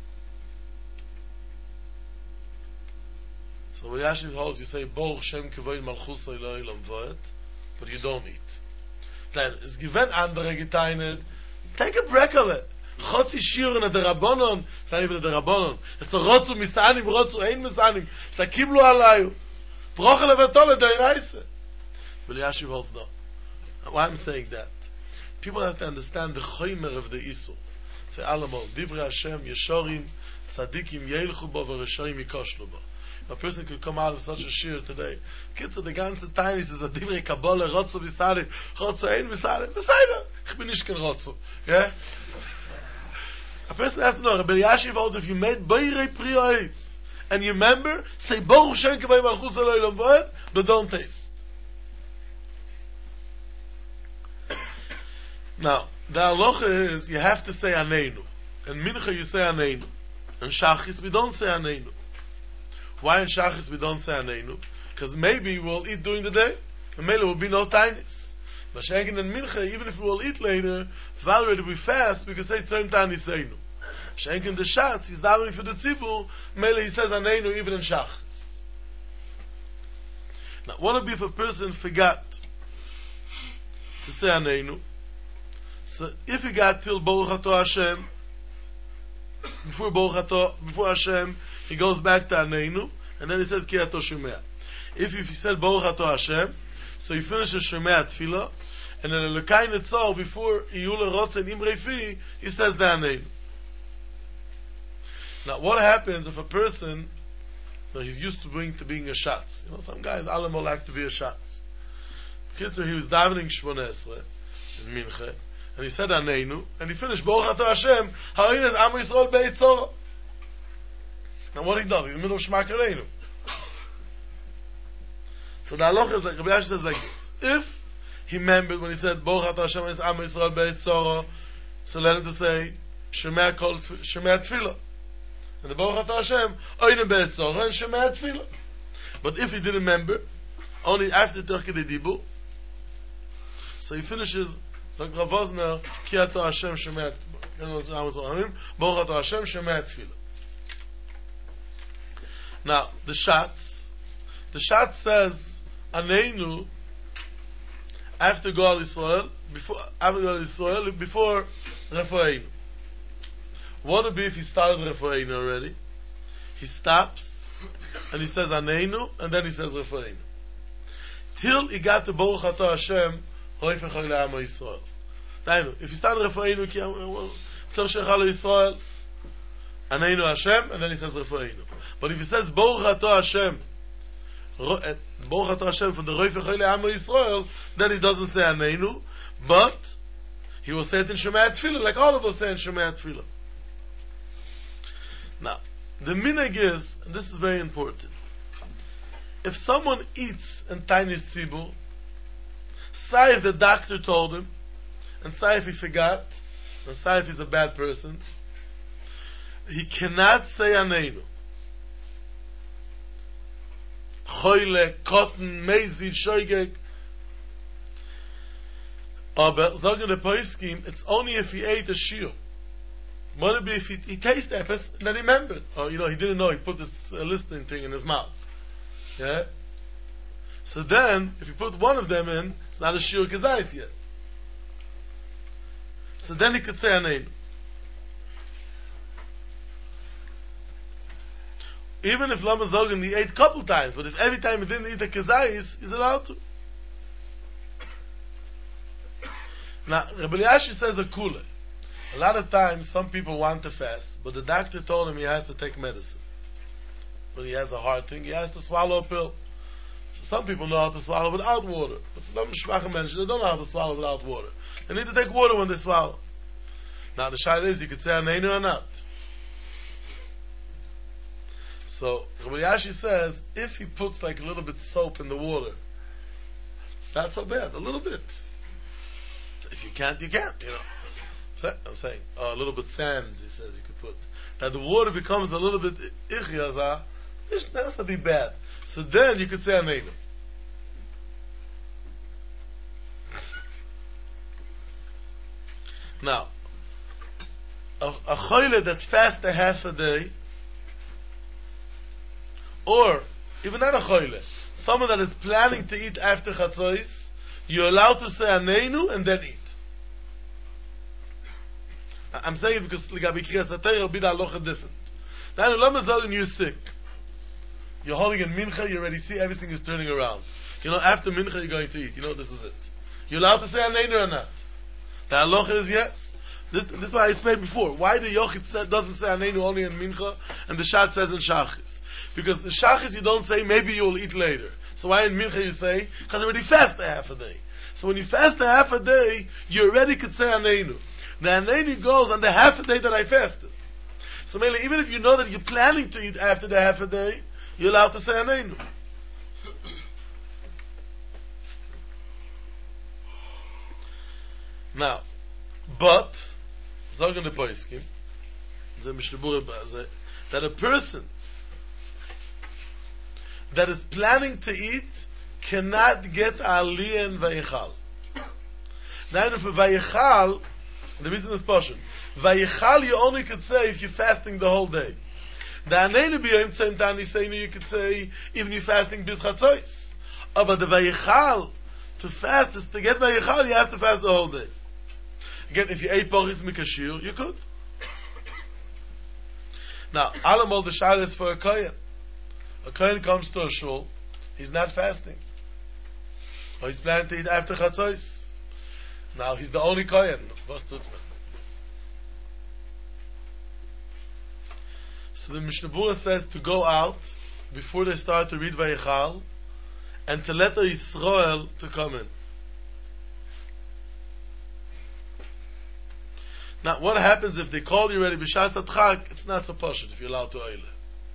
So Rabbi Elyashiv holds, you say, Baruch Shem Kivod Malchus Elohi Olam Va'ed, but you don't eat. Then, es given andere geteinet, take a break of it. Chotzi shiren at the Rabbanon, it's not even at the Rabbanon. It's a rotzu misanim, rotzu ein misanim. It's a kiblu alayu. Bracha levatole doiraise. Rabbi Elyashiv holds no. Why I'm saying that? People have to understand the choimer of the Isur. Say, Alamo, Divrei Hashem, Yeshorim, Tzadikim, Yeilchu bo, V'reshoim yikoshlu bo. A person could come out of such a shir today. Kids, the ganze time is a divrei kabbalah, rotzu misanim, rotzu ein misanim, besayda. Ich bin nicht kein rotzu. Yeah? A person has to know, Rabbi Elyashiv holds, if you made boirei priyates, and you remember, say, Baruch Shem Kivod Malchus Elohi Olam Va'ed, but don't taste. Now, the halacha is, you have to say Aneinu. In Mincha you say Aneinu. In Shachis we don't say Aneinu. Why in Shachis we don't say Aneinu? Because maybe we'll eat during the day, and maybe there will be no tainis. But Shenkin and Mincha, even if we will eat later, if already we fast, we can say Tzom Tani Seinu. Shenkin the Shatz, he's davening for the Tzibur, maybe he says Aneinu even in Shachis. Now, what would be if a person forgot to say Aneinu? So if he got till Baruch Ato Hashem, before Baruch Ato, before Hashem, he goes back to Aneinu, and then he says Ki Ato Shomea. If, if he said Baruch Ato Hashem, so he finishes Shomea Tefillah, and then Elokai Netzor, before Iyula Rotz and Imrei Fi, he says the Aneinu. Now, what happens if a person, you know, he's used to being to being a shatz? You know, some guys, Alamo like to be a shatz. Kitzur, he was davening Shmoneh Esrei in Mincha, and he said Aneinu, and he finished Baruch Ato Hashem, Ha'oines Am Yisrael Be'etzoro. Now what he does, he's in the middle of Shema Kareinu. So the halacha is like, Rabbi Elyashiv says like this: if he remembered when he said Baruch Ato Hashem Ha'oines Am Yisrael Be'etzoro, so let him to say Shema Kol Shema Tefillah, and the Baruch Ato Hashem Oine Be'etzoro and Shema Tefillah. But if he didn't remember, only after Terkei Dibur, So he finishes, Zog Rav Wosner, Ki Ato Hashem Shemei Baruch Ato Hashem Shemei Tefillah. Now, the Shatz, the Shatz says, Aneinu, after Goal Yisrael, before, after Goal Yisrael, before Refoeinu. What would be if he started Refoeinu already? He stops, and he says Aneinu, and then he says Refoeinu. Till he got to Baruch Ato Hashem, Roifech Ha'Olam Yisrael. Dainu, if he started Refoeinu, Ki Ato Yisrael, Aneinu Hashem, and then he says Refoeinu. But if he says Baruch Ato Hashem, Baruch Ato Hashem from the Roifech Ha'Olam Yisrael, then he doesn't say Aneinu, but he will say it in Shemei Tefillah, like all of us say in Shemei Tefillah. Now, the minhag is, and this is very important, if someone eats in Tainis Tzibur, say if the doctor told him, and say if he forgot, and say if he's a bad person, he cannot say Aneinu. Choyle, cotton, mezid, shoygeg. Aber, sagen the Poskim, it's only if he ate a shiur. What be if he, he tasted that, and then he remembered. Or, you know, he didn't know, he put this uh, listening thing in his mouth. Yeah? So then, if you put one of them in, it's not a shiur kazais yet. So then he could say Aneinu. Even if Lama Zogan he ate a couple times, but if every time he didn't eat the kazais, he's allowed to. Now, Rabbi Yashi says a kula. A lot of times, some people want to fast, but the doctor told him he has to take medicine. When he has a heart thing, he has to swallow a pill. So some people know how to swallow without water. But some shvacha men, they don't know how to swallow without water. They need to take water when they swallow. Now, the shayla is, you could say Aneinu or not. So, Rabbi Yashi says, if he puts like a little bit soap in the water, it's not so bad, a little bit. So if you can't, you can't, you know. I'm saying, uh, a little bit sand, he says you could put. That the water becomes a little bit ichyaza, that's not be bad. So then you could say Aneinu. Now, a, a choyle that fasts a half a day, or even not a choyle, someone that is planning to eat after chatzos, you're allowed to say Aneinu and then eat. I'm saying it because Ligabi Kriyas HaTorah will be the halacha different. Now, Lama Zogan, you're sick. You're holding in Mincha, you already see everything is turning around. You know, after Mincha you're going to eat. You know, this is it. You're allowed to say Aneinu or not? The halacha is yes. This, this is why I explained before. Why the Yochid said, doesn't say Aneinu only in Mincha, and the Shat says in Shachis. Because the Shachis you don't say, maybe you'll eat later. So why in Mincha you say? Because you already fast a half a day. So when you fast a half a day, you already could say Aneinu. The Aneinu goes on the half a day that I fasted. So mainly, even if you know that you're planning to eat after the half a day, you're allowed to say Aneinu. Now, but, sagen the Poskim, that a person that is planning to eat cannot get Aliyah in Vayichal. Now, if a Vayichal, the reason is Pashan. Vayichal you only could say if you're fasting the whole day. The Aneinu b'yom tzem tani seinu you could say even you're fasting bis chatzos. Oh, but the Vayichal, to fast is to get Vayichal you have to fast the whole day. Again, if you ate Boris Mikashir, you could. Now, Alamol the Shal is for a Kohen. A Kohen comes to a shul, he's not fasting. Or he's planning to eat after chatzos. Now he's the only Kohen. So the Mishnah Berurah says to go out before they start to read Vayichal and to let the Yisrael to come in. Now what happens if they call you ready b'shas atchak? It's not so pashut if you're allowed to oile.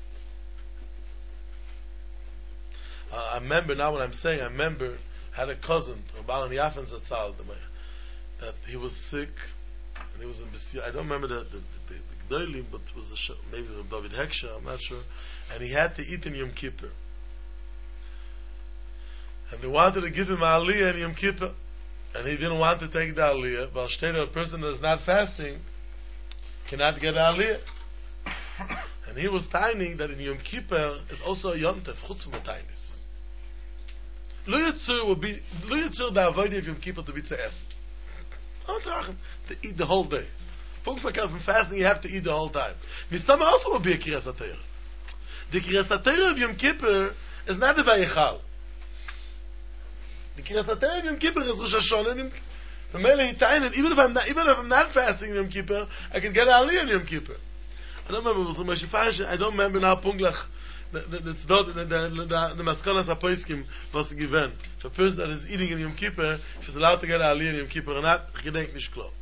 Uh, I remember now what I'm saying. I remember I had a cousin, Rabban Yafen Zatzal, that he was sick, and he was in B'siyah. I don't remember the the, the, the Gdolim, but it was a show, maybe David Heksha, I'm not sure. And he had to eat in Yom Kippur. And they wanted to give him Aliyah in Yom Kippur. and he didn't want to take the aliyah, but steht, a person that is not fasting cannot get the aliyah. And he was tiny that in Yom Kippur is also a Yom Tov, chutz from a tainis. Lo yitzur will be, lo yitzur the avodah of Yom Kippur to be to essen. To eat the whole day. Punkt verkehrt from fasting, you have to eat the whole time. Mistama also will be a Kriyas HaTorah. The Kriyas HaTorah of Yom Kippur is not the Vayichal. The Kriyas HaTorah of Yom Kippur is Rosh Hashanah. The Mele Hitainen, even if I'm not, even if I'm not fasting in Yom Kippur, I can get Aliyah in Yom Kippur. I don't remember, it was Moshe Feinstein, I don't remember now Punglach, that's not the the Maskonas HaPoiskim was given. For a person that is eating in Yom Kippur, if he's allowed to get Aliyah in Yom Kippur or not, ich gedenk nicht klar.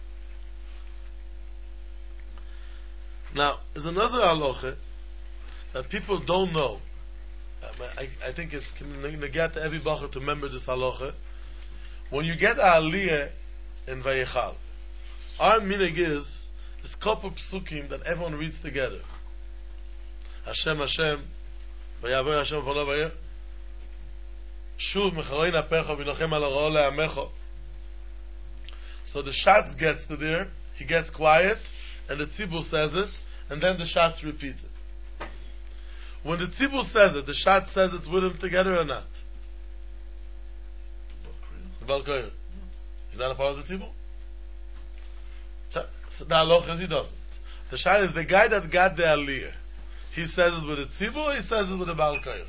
Now, there's another halacha that people don't know. I, I think it's going to get every bacher to remember this halacha. When you get Aliyah in Vayichal, our minhag is this couple psukim that everyone reads together. Hashem, Hashem, Vayavoy Hashem v'lo vayeh. Shuv mecharoin apecha v'nochem al ha'ro le'amecha. So the Shatz gets to there, he gets quiet, and the Tzibur says it, and then the Shatz repeats it. When the Tzibur says it, the Shatz says it's with him together or not? The Baal Koyer. Is that a part of the Tzibur? So, so the halacha is he doesn't. The Shatz is the guy that got the Aliyah. He says it with the Tzibur, he says it with the Baal Koyer.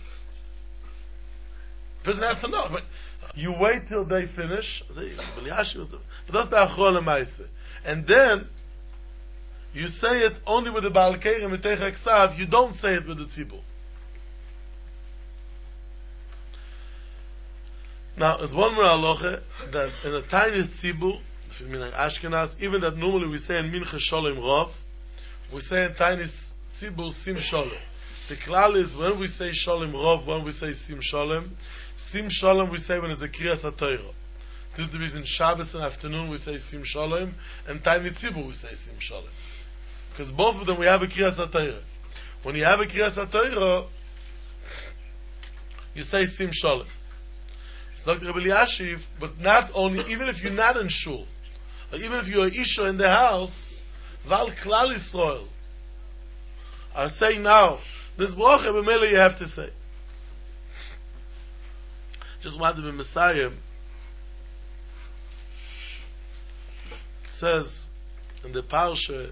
The person has to know, but you wait till they finish, but that's the Achron L'Maaseh. And then, you say it only with the Baal Koyer and Mitech HaKsav, you don't say it with the Tzibur. Now, there's one more halacha that in a tiny Tzibur, if you mean like Ashkenaz, even that normally we say in Mincha Sholem Rav, we say in tiny Tzibur Sim Sholem. The klal is when we say Sholem Rav, when we say Sim Sholem, Sim Sholem we say when it's a Kriyas HaTorah. This is the reason Shabbos and afternoon we say Sim Sholem, and Tiny Tzibur we say Sim Sholem. Because both of them we have a Kriyas HaTorah. When you have a Kriyas HaTorah, you say Sim Sholem. So Rabbi Eliashiv, but not only, even if you're not in shul, or even if you're Isha in the house, Val Klal Yisrael, I say now, this bracha b'mele you have to say. Just wanted to be Messiah. It says in the parsha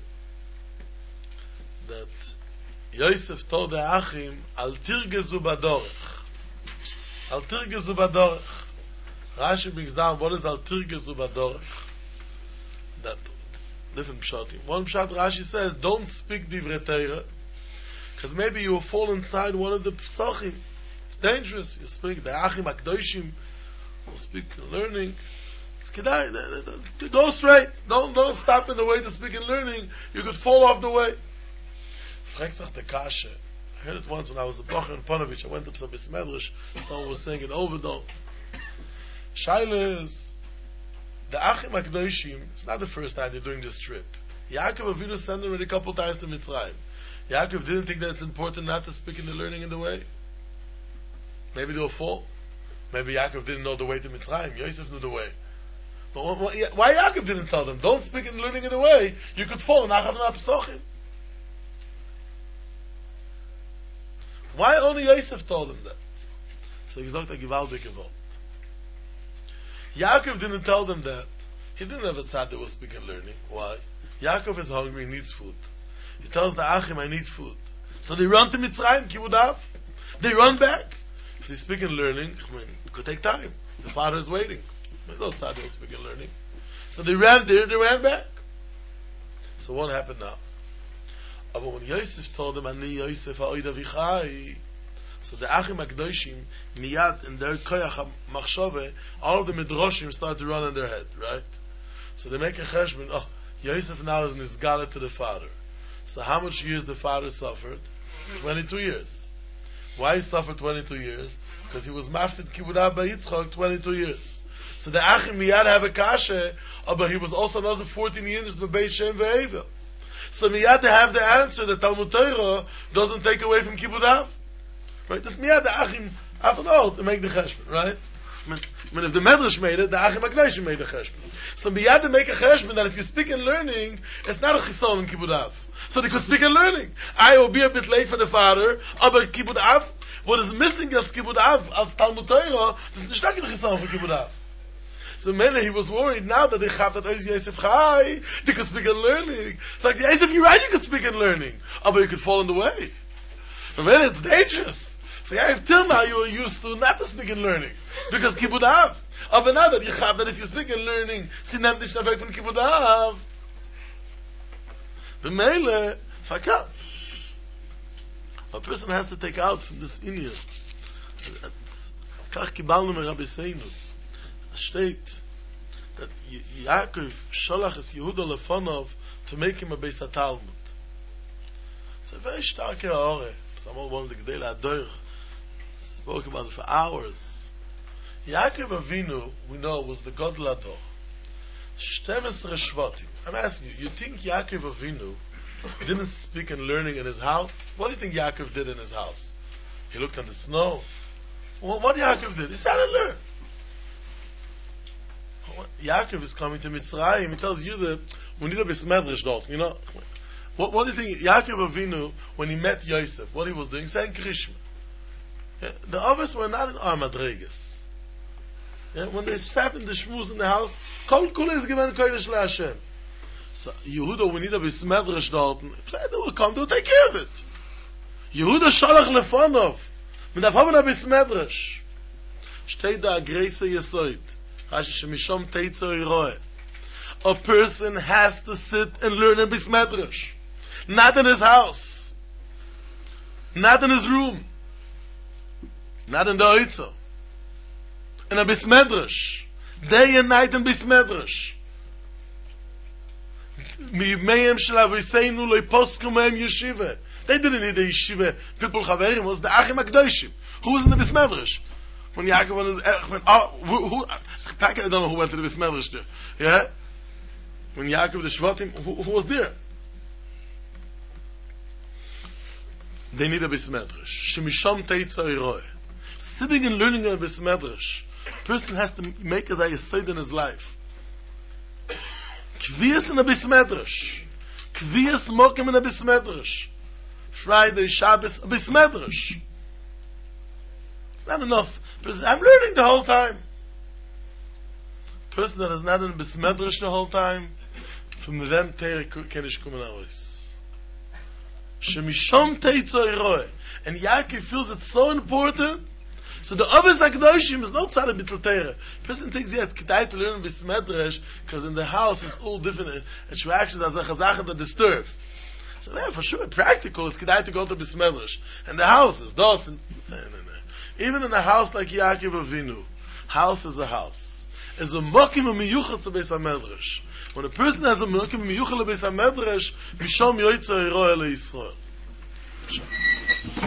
that Yosef told the Achim, Al tirgezu badorech. Al tirgezu badorech. Rashi brings down what is Al tirgezu badorech. That different pshatim. One pshat Rashi says, don't speak divrei Torah, because maybe you will fall inside one of the psachim. It's dangerous. You speak the Achim Akdoshim, will speak learning. It's kedai. Go straight. Don't don't stop in the way to speak and learning. You could fall off the way. Fragt sich the kasha. I heard it once when I was a blocher in Ponovich. I went up to Bis Medrash. Someone was saying it over though. Shaila is the Achim Akdoshim. It's not the first time they're doing this trip. Yaakov Avinu sent them a couple times to Mitzrayim. Yaakov didn't think that it's important not to speak in the learning in the way. Maybe they'll fall. Maybe Yaakov didn't know the way to Mitzrayim. Yosef knew the way. But why Yaakov didn't tell them? Don't speak in the learning in the way. You could fall. Why only Yosef told them that? So he's not a gewaldige Wort. Yaakov didn't tell them that. He didn't have a tzad that was speaking learning. Why? Yaakov is hungry, he needs food. He tells the Achim, I need food. So they run to Mitzrayim, Kibudav. They run back. If they speak in learning, I mean, it could take time. The father is waiting. No tzad that was speaking learning. So they ran there, they ran back. So what happened now? But when Yosef told them, Ani Yosef ha'oid avichai, so the Achim HaKdoshim, miyad, in their koyach machshove, all of the midrashim start to run in their head, right? So they make a cheshbon, oh, Yosef now is nisgala to the father. So how much years the father suffered? twenty-two years. Why he suffered twenty-two years? Because he was mafsid kibbutz by Yitzchak twenty-two years. So the Achim miyad have a kasha, oh, but he was also another fourteen years by Shem ve'Evel. So miyad they have the answer that Talmud Torah doesn't take away from kibbutz. Right? This miyad the Achim have an oath to make the cheshbon, right? I mean, if the Medrash made it, the Achim HaKadoshim made the cheshbon. So beyond to make a cheshbon that if you speak and learning, it's not a chison in Kibbud Av. So they could speak and learning. I will be a bit late for the father, but Kibbud Av, what is missing as Kibbud Av, as Talmud Torah, this is not a chison for Kibbud Av. So Mele, he was worried now that they have that Oz Yosef Chai, they could speak and learning. It's like, Yosef, you're right, you could speak and learning. Oh, but you could fall in the way. But Mele, it's dangerous. So yeah, if till now you were used to not to speak and learning, because Kibbud Av. Oh, but now that you have that if you speak and learning, sie nehmt dich weg von Kibbud Av. But Mele, fakat. A person has to take out from this Indian. Kach kibalnu me Rabbi Seinu. Steht that Yaakov sholach es Yehuda lefonov to make him a Beis HaTalmud. It's a very stark ha'ore. Someone wanted to Gedei L'Ador. Spoke about it for hours. Yaakov Avinu, we know, was the God L'Ador. Shtemes Reshvatim. I'm asking you, you think Yaakov Avinu didn't speak and learning in his house? What do you think Yaakov did in his house? He looked at the snow. Well, what Yaakov did? He sat and learned. Yaakov is coming to Mitzrayim. He tells you that we need a Bismedrish dort. You know, what, what do you think? Yaakov Avinu, when he met Yosef, what he was doing? Saying Krishma. Yeah, the others were not in Armadregas. Yeah, when they sat in the shmuz in the house, Kol Kula is given Kodesh LaHashem. So Yehuda, we need a Bismedrish dort. They will come to take care of it. Yehuda Shalach Lefonov. Mit Avon a Bismedrish. Steht da Greise Yesoid. A person has to sit and learn in Bismedrash. Not in his house. Not in his room. Not in the Oitzo. In a Bismedrash. Day and night in Bismedrash. They didn't need the yeshiva. People Chaverim was the Achim HaKadoshim. Who was in the Bismedrash? When Yaakov was, when, oh, who, who, I don't know who went to the Bismedrish there. Yeah? When Yaakov the Shvatim, who, who was there? They need a Bismedrish. Shemisham teitza iroe. Sitting and learning in a Bismedrish, a person has to make as I said in his life. Kvias in a Bismedrish. Kvias mokim in a Bismedrish. Friday, Shabbos, a Bismedrish. It's not enough. I'm learning the whole time. Person that is not in Bismedrish the whole time, from them Teire kenish kumen aois. Shemishom teitzo iroe. And Yaakov feels it's so important. So the Ovis HaKadoshim is not tzad bittul Teire. Person thinks, yeah, it's kedai to learn Bismedrish, because in the house it's all different, and shreactions are zachazacha that disturb. So yeah, for sure, practical, it's kedai to go to Bismedrish. And the house is dos, and no, no, no. Even in a house like Yaakov Avinu, house is a house. Is a mokim a miyuchad to Beis HaMedrash. When a person has a mokim a miyuchad to Beis HaMedrash, mishom yoytzo iroh ele Yisrael.